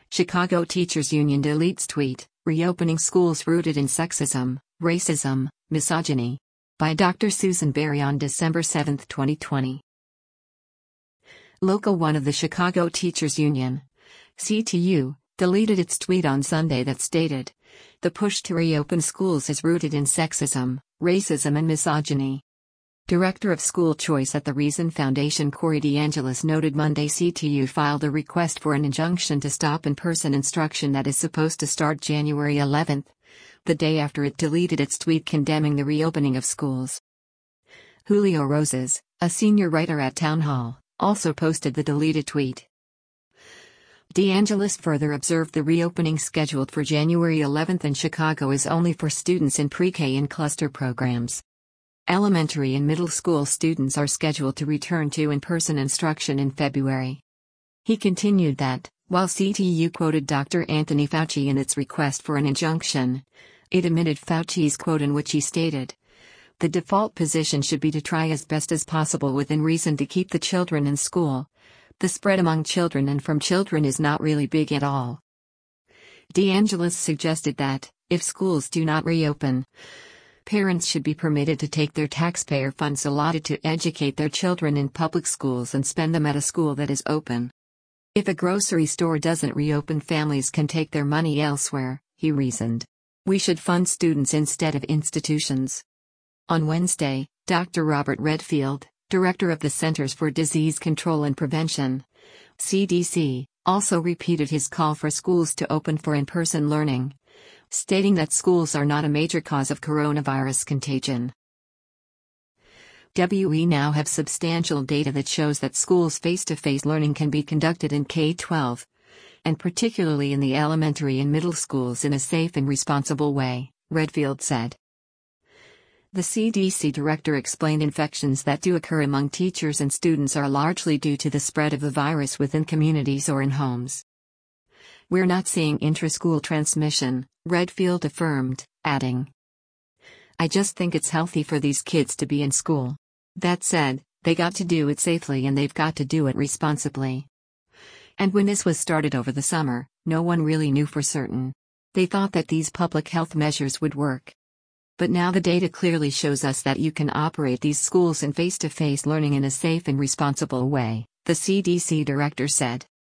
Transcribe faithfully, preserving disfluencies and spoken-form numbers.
Chicago Teachers Union deletes tweet, reopening schools rooted in sexism, racism, misogyny. By Doctor Susan Berry on December seventh, twenty twenty. Local one of the Chicago Teachers Union, C T U, deleted its tweet on Sunday that stated, "The push to reopen schools is rooted in sexism, racism and misogyny." Director of School Choice at the Reason Foundation Corey DeAngelis noted Monday C T U filed a request for an injunction to stop in-person instruction that is supposed to start January eleventh, the day after it deleted its tweet condemning the reopening of schools. Julio Rosas, a senior writer at Town Hall, also posted the deleted tweet. DeAngelis further observed the reopening scheduled for January eleventh in Chicago is only for students in pre-K and cluster programs. Elementary and middle school students are scheduled to return to in-person instruction in February. He continued that, while C T U quoted Doctor Anthony Fauci in its request for an injunction, it omitted Fauci's quote in which he stated, "The default position should be to try as best as possible within reason to keep the children in school. The spread among children and from children is not really big at all." DeAngelis suggested that, if schools do not reopen, parents should be permitted to take their taxpayer funds allotted to educate their children in public schools and spend them at a school that is open. If a grocery store doesn't reopen, families can take their money elsewhere, he reasoned. We should fund students instead of institutions. On Wednesday, Doctor Robert Redfield, director of the Centers for Disease Control and Prevention, C D C, also repeated his call for schools to open for in-person learning, stating that schools are not a major cause of coronavirus contagion. We now have substantial data that shows that schools' face-to-face learning can be conducted in K twelve, and particularly in the elementary and middle schools in a safe and responsible way, Redfield said. The C D C director explained infections that do occur among teachers and students are largely due to the spread of the virus within communities or in homes. We're not seeing intra-school transmission, Redfield affirmed, adding, "I just think it's healthy for these kids to be in school. That said, they got to do it safely and they've got to do it responsibly." And when this was started over the summer, no one really knew for certain. They thought that these public health measures would work. But now the data clearly shows us that you can operate these schools in face-to-face learning in a safe and responsible way, the C D C director said.